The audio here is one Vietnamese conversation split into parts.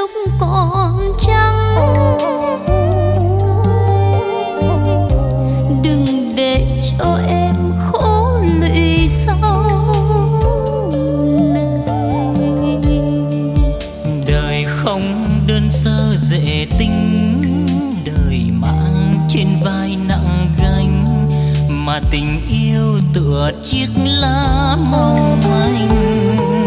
lúc còn trắng. Đừng để cho em khổ lụy sau này. Đời không đơn sơ dễ tính, đời mang trên vai nặng gánh, mà tình yêu tựa chiếc lá mong manh.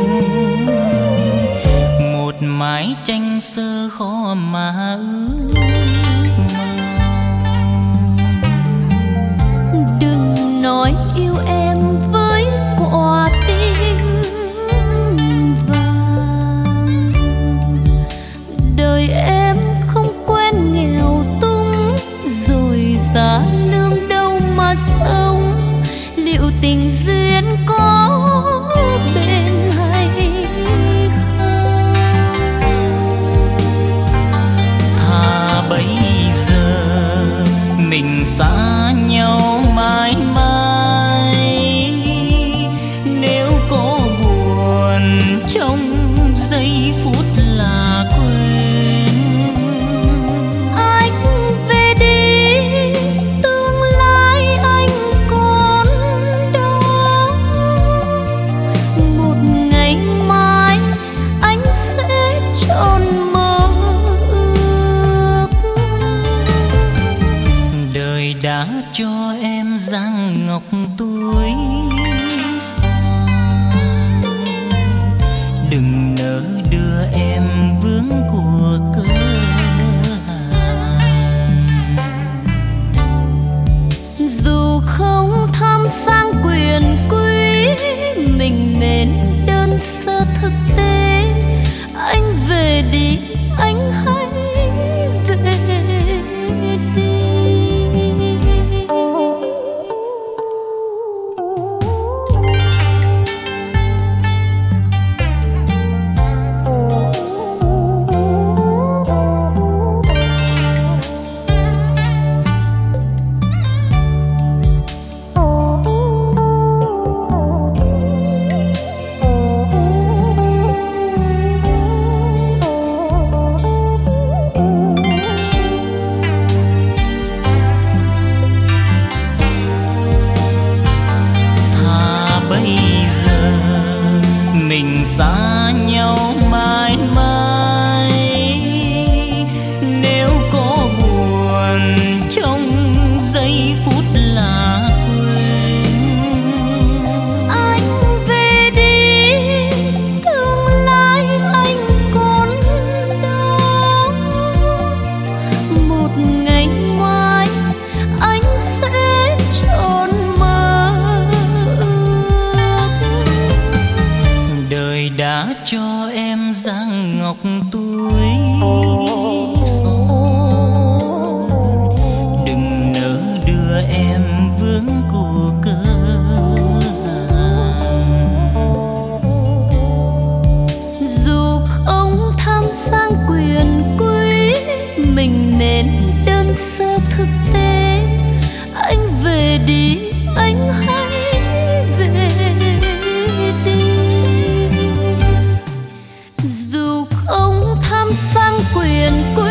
Một mái tranh sơ khó mà ước mong. Đừng nói yêu em với quả tim vàng. Đời em không quen nghèo túng, rồi giá lương đâu mà sống. Liệu tình duyên có bên hay không? Thà bây giờ mình xa nhau mãi mãi. Nếu có buồn trong giây phút là quên. Anh về đi, tương lai anh còn đó. Một ngày mai anh sẽ tròn mơ ước. Đời đã cho em dáng ngọc tuổi son, đừng nỡ đưa em vướng của cơ hàn. Dù không tham sang quyền quý, mình nên đơn sơ thực tế. Anh về đi, anh hãy về đi. Mình xa nhau mãi mãi. Nếu có buồn trong giây phút là quên. Anh về đi, tương lai anh còn đó. Một ngày mai anh sẽ tròn mơ ước. Đời đã cho em dáng ngọc tuổi son, đừng nỡ đưa em vướng của cơ hàn. Dù không tham sang quyền quý, mình nên đơn sơ thực tế. Anh về đi, anh hãy về đi. Dù không tham sang quyền quý,